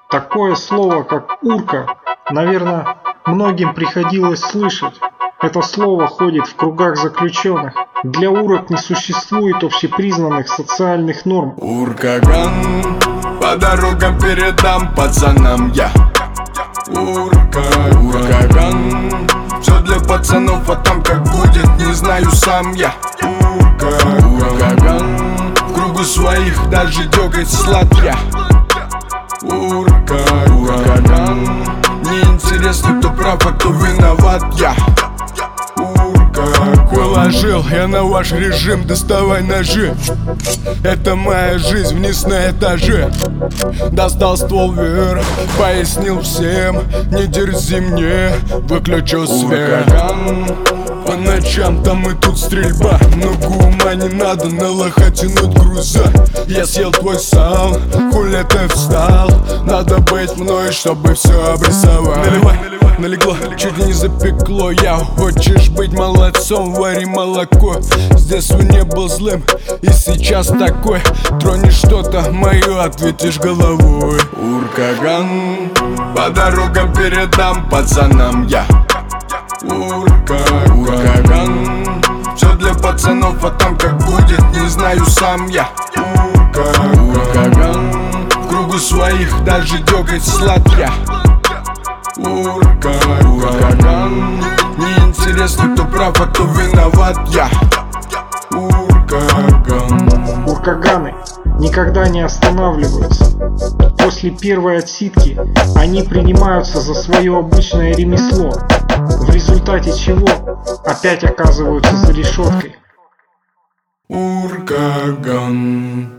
Такое слово, как урка, наверное, многим приходилось слышать. Это слово ходит в кругах заключенных. Для урок не существует общепризнанных социальных норм. Уркаган, по дорогам передам пацанам я. Уркаган, все для пацанов, а там как будет, не знаю сам я. Уркаган, в кругу своих даже дёготь сладкий. Уркаган, неинтересно, кто прав, а кто виноват я. Положил я на ваш режим, доставай ножи. Это моя жизнь вниз на этаже. Достал ствол вверх, пояснил всем: не дерзи мне, выключил свет. По ночам там и тут стрельба. Много ума не надо, на лоха тянуть груза. Я съел твой сал, хули ты встал? Надо быть мной, чтобы все обрисовать. Налегло, чуть не запекло. Я хочешь быть молодцом, вари молоко. С детства не был злым и сейчас такой. Тронешь что-то мое, ответишь головой. Уркаган, по дорогам передам пацанам я. Уркаган, все для пацанов, а там как будет, не знаю сам я. Уркаган, в кругу своих даже дёготь сладкий. Уркаган, неинтересно, кто прав, а кто виноват я. Уркаган. Уркаганы никогда не останавливаются. После первой отсидки они принимаются за свое обычное ремесло, в результате чего опять оказываются за решеткой. Уркаган.